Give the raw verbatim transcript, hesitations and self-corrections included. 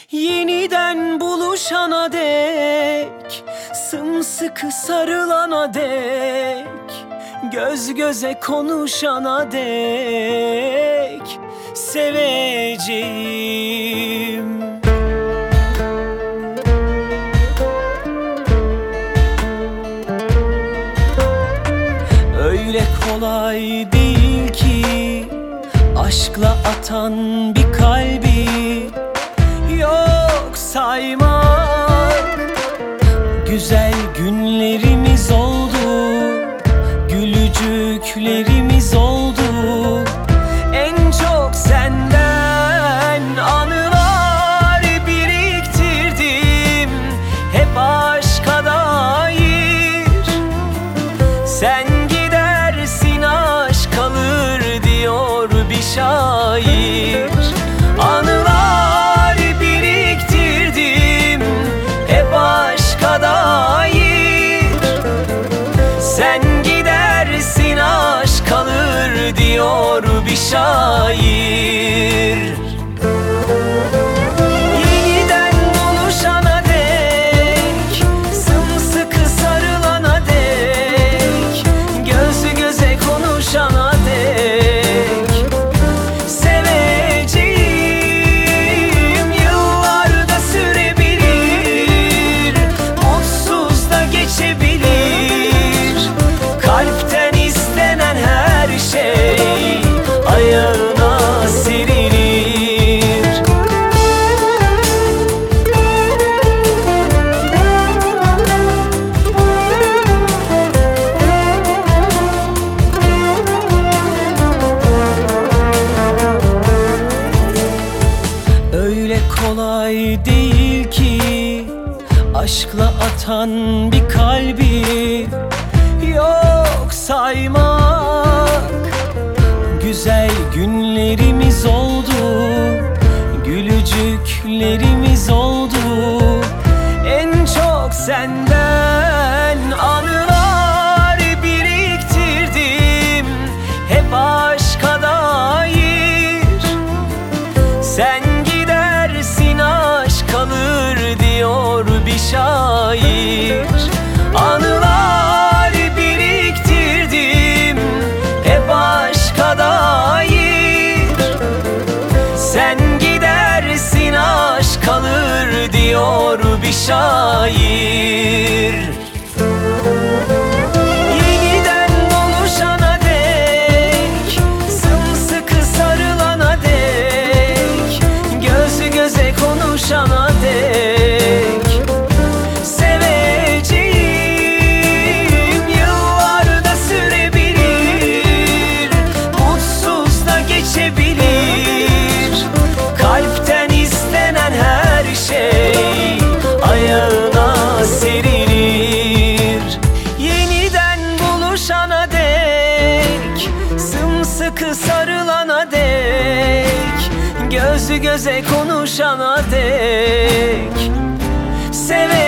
Yeniden buluşana dek, sımsıkı sarılana dek, göz göze konuşana dek seveceğim. Öyle kolay değil ki aşkla atan bir kalbi yok saymak. Güzel günlerimiz oldu, gülücüklerimiz oldu. En çok senden anılar biriktirdim, hep aşka dair. Sen gidersin aşk kalır diyor bir şair. Anılar biriktirdim, hep aşka dair. Sen gidersin aşk kalır diyor bir şair. Yeniden buluşana dek, sımsıkı sarılana dek, göz göze konuşana dek seveceğim. Yıllarda sürebilir, mutsuz da geçebilir. Kalpten istenen her şey ayağına serilir. Öyle kolay değil ki aşkla atan bir kalbi yok saymak. Güzel günlerimiz oldu, gülücüklerimiz oldu. En çok senden anılar biriktirdim, hep aşka dair. Sen gidersin aşk kalır diyor bir şair. Anılar biriktirdim, hep aşka dair. Sen gidersin aşk kalır diyor bir şair. Yeniden buluşana dek, sımsıkı sarılana dek, göz göze konuşana dek seveceğim. Yıllarda sürebilir, mutsuz da geçebilir. Kalpten istenen her şey ayağına serilir. Yeniden buluşana dek, sımsıkı sarılana dek, göz göze konuşana dek severim.